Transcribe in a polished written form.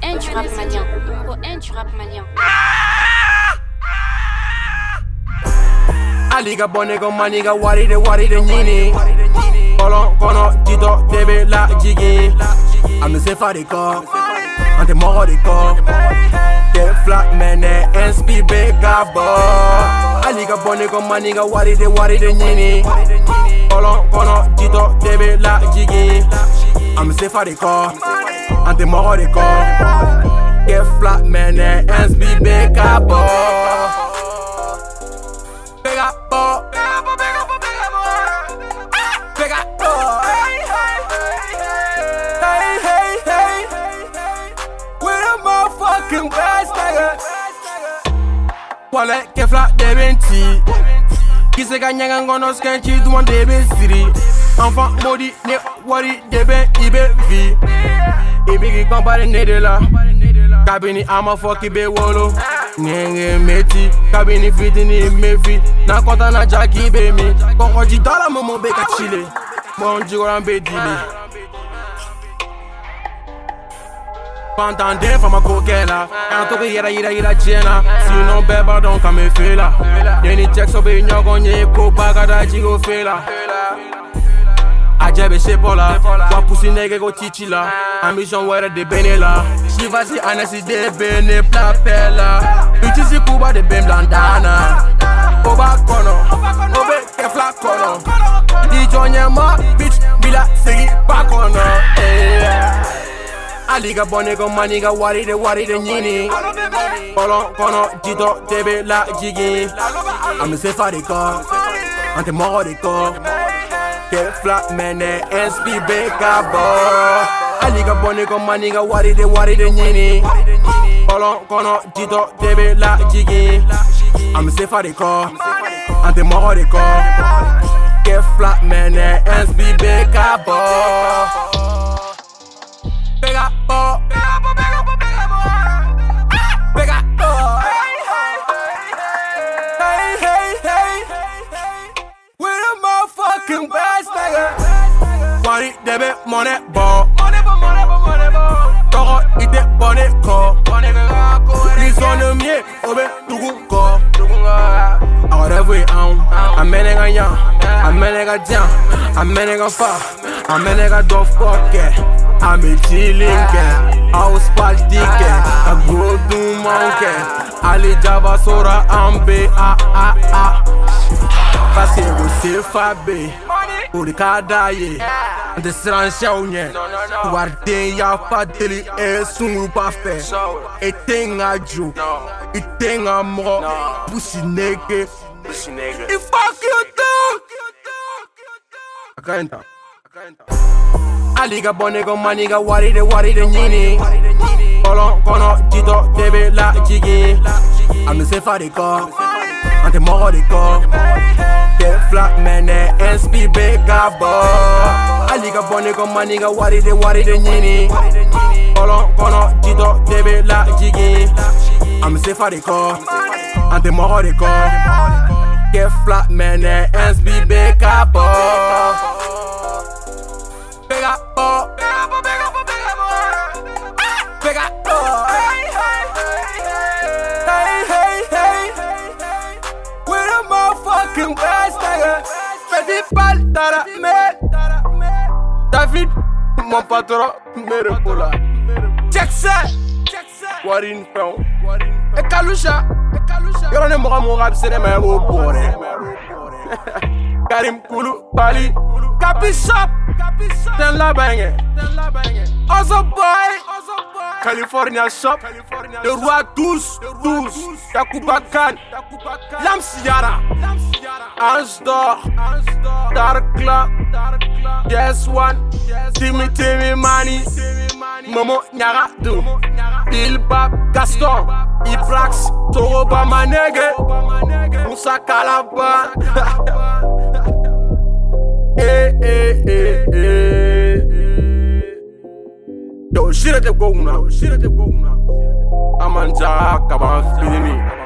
Cohen du rap malien. Cohen du rap malien. Aliga bonego maniga waride nyini. Kono tito tebe la jigi. Ame se fa de ko, ante moro de ko. Te flat mene SPB gabo. Aliga bonego maniga waride nyini. Kono tito tebe la jigi. Ame se fa de ko, ante moro de ko. Te flat mene SPB gabo. Wale ke fla de benti Qui se gagne un gonos qu'un chi du monde de siri Enfant maudit ne wari de ben ibe vi Ibe qui compare ne de la Kabini ama foki be wolo Nenge meti Kabini fitini mefi Na konta na jaki be mi Koko di dala momo be ka chile Mon jigoran be dile Pantande fama kokela Kanto ke yera jena Sinon beba don kame fela Deni check so be nyogon ye ko bagada jigo fela Ajebe shepola Wa pussy nege go tichila Ambition were de benela Shiva si anesi de bene plapela Utisi kuba de ben blandana Oba kono Obe kefla kono Di jonye ma bitch bila segi pa kono Aliga bonego maniga waride nyini. Kono tito tebe la jigi. Ame se fa de ko, ante moro de ko. Ke flat mene SPB gabo. Aliga bonego maniga waride nyini. Kono tito tebe la jigi. Ame se fa de ko, ante moro de ko. Ke flat mene SPB gabo. Money, debe, money, ball. Toro, ite, bonnet, ko. Ils sont de mieux, obe, tugu, ko. Every amene ga yan, amene ga jan, amene ga fa, amene ga do fuck. I'm chilling, house party, I go to monkey. Ali Java Sora Ambe, Passez vous fabe, pour le cadaye, de Sranchaounye, Warden ya fateli et son pas fait, et ting à jou, et ting à moi, pussy nigga, if fuck you too. I can't. Aliga bonego maniga waride nyini. Kono tito tebe la jigi. Ame se fa de ko, ante moro de ko. Te flat mene SPB gabo. Aliga bonego maniga waride nyini. Kono tito tebe la jigi. Ame se fa de ko, ante moro de ko. Te flat mene SPB gabo. David, mon patron, me repola. Check ça, Warin Fão. E Kalusha, yoro ne moga mo rap sene ma go bore. Karim Kulu, Bali, Capi Shop, ten la bange. Also boy, California Shop, le roi 12, Yakuba Khan, Lam Siara, Ange d'Or, Dark Club, Yes One, Timmy Mani, Momo Nyaratu, Ilbab Gaston, Ibrax, Toroba Manege, Moussa Kalaba. Yo, shit at the go now. Amanja, come on,